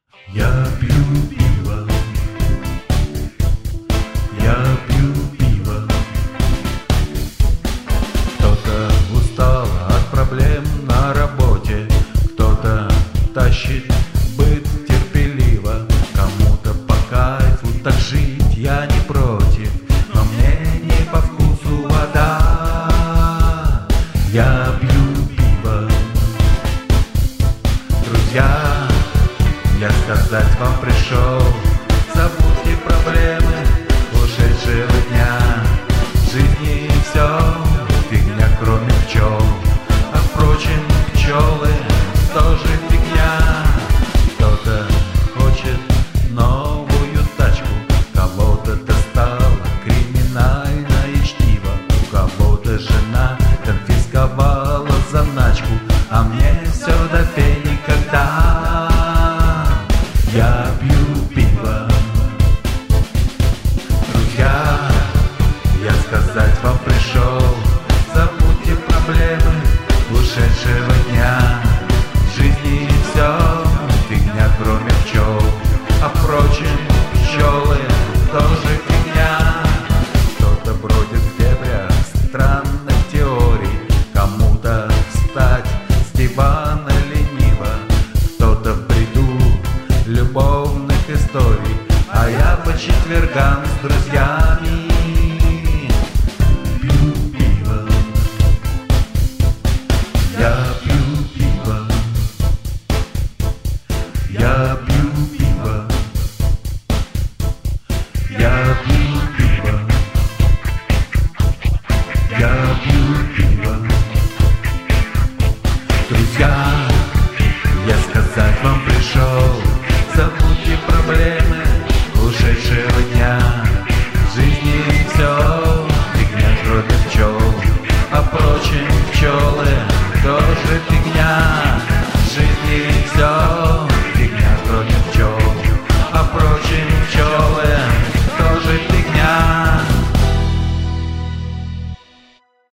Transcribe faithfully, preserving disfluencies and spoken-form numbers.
Я пью пиво, я пью пиво. Кто-то устал от проблем на работе, кто-то тащит быт терпеливо, кому-то по кайфу так жить я не против, но мне не по вкусу вода. Я пью пиво. Друзья, я сказать вам пришел, забудьте проблемы ушедшего дня. В жизни все фигня, кроме пчел, а впрочем пчелы тоже фигня. Кто-то хочет новую тачку, кого-то достало криминальное чтиво, у кого-то жена конфисковала заначку, а мне все до фени когда. Я пью пиво. Друзья, я сказать вам пришел, забудьте проблемы ушедшего дня. В жизни все фигня, кроме пчел, а впрочем пчелы тоже фигня. Кто-то бродит в дебрях странных теорий, кому-то встать с дивана лениво, кто-то в бреду любовных историй, а я по четвергам с друзьями пью пиво. Я пью пиво. Я пью пиво. Я пью пиво. Я пью пиво. Друзья, я сказать вам пришел, забудьте про